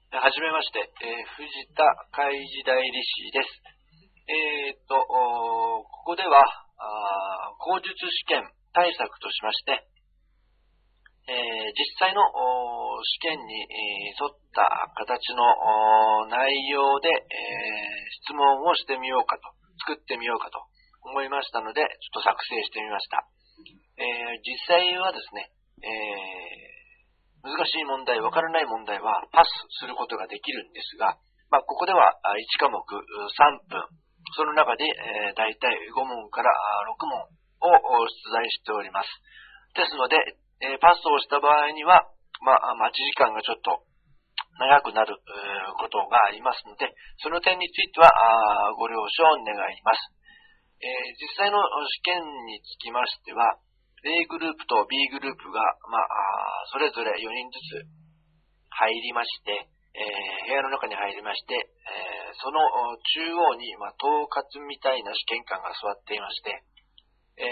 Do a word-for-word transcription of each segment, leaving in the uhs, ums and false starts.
はじめまして、えー、藤田海事代理士です。えー、っと、ここでは、口述試験対策としまして、えー、実際の試験に沿った形の内容で、えー、質問をしてみようかと、作ってみようかと思いましたので、ちょっと作成してみました。えー、実際はですね、えー難しい問題、わからない問題はパスすることができるんですが、まあ、ここではいち科目さんぷん、その中で、えー、だいたいご問からろく問を出題しております。ですので、えー、パスをした場合には、まあ、待ち時間がちょっと長くなることがありますので、その点についてはご了承願います。えー、実際の試験につきましては、A グループと B グループが、まあ、それぞれよにんずつ入りまして、えー、部屋の中に入りまして、えー、その中央に、まあ、統括みたいな試験官が座っていまして、え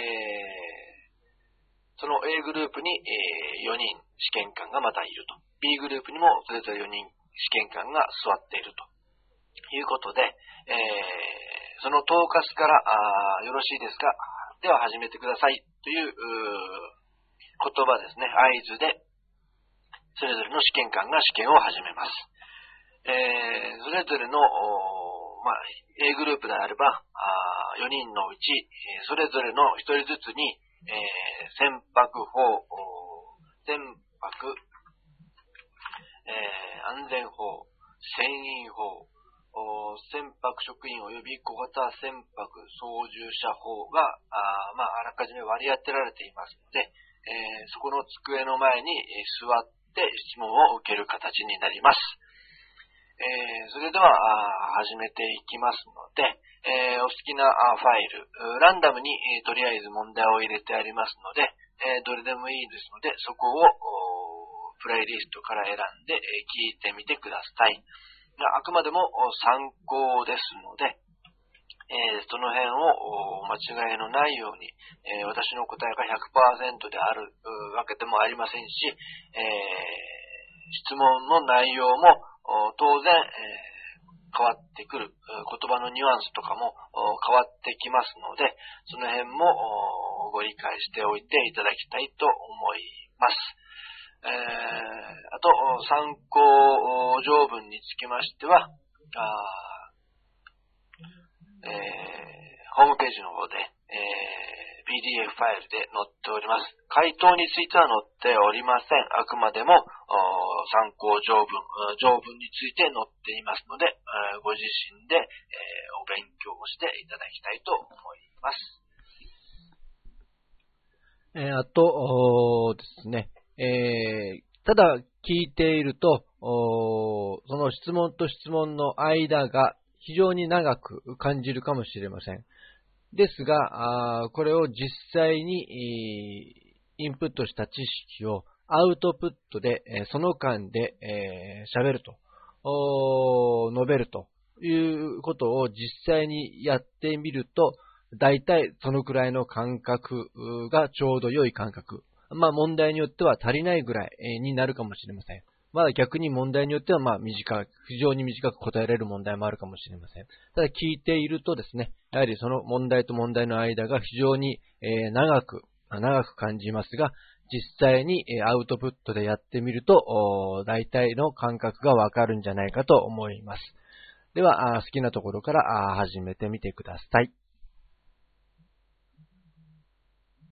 ー、その A グループに、えー、よにん試験官がまたいると。B グループにもそれぞれよにん試験官が座っているということで、えー、その統括からあよろしいですか、では始めてくださいという、う言葉ですね、合図で、それぞれの試験官が試験を始めます。えー、それぞれの、まあ、A グループであれば、あよにんのうち、それぞれのひとりずつに、えー、船舶法、船舶、えー、安全法、船員法、船舶職員及び小型船舶操縦者法が あ,、まあ、あらかじめ割り当てられていますので、えー、そこの机の前に座って質問を受ける形になります。えー、それでは始めていきますので、えー、お好きなファイル、ランダムにとりあえず問題を入れてありますので、えー、どれでもいいですので、そこをプレイリストから選んで聞いてみてください。あくまでも参考ですので、えー、その辺を間違いのないように、えー、私の答えが ひゃくパーセント であるわけでもありませんし、えー、質問の内容も当然、えー、変わってくる、言葉のニュアンスとかも変わってきますので、その辺もご理解しておいていただきたいと思います。えー、あと参考条文につきましては、あえー、ホームページの方で、えー、ピーディーエフ ファイルで載っております。回答については載っておりません。あくまでも参考条文、条文について載っていますので、ご自身で、えー、お勉強をしていただきたいと思います。 えー、あとですね、えー、ただ聞いていると、その質問と質問の間が非常に長く感じるかもしれません。ですが、あこれを実際にインプットした知識をアウトプットで、その間で喋ると、述べるということを実際にやってみると、だいたいそのくらいの感覚がちょうど良い感覚。まあ問題によっては足りないぐらいになるかもしれません。まあ逆に問題によってはまあ短く、非常に短く答えられる問題もあるかもしれません。ただ聞いているとですね、やはりその問題と問題の間が非常に長く、長く感じますが、実際にアウトプットでやってみると、大体の感覚がわかるんじゃないかと思います。では、好きなところから始めてみてください。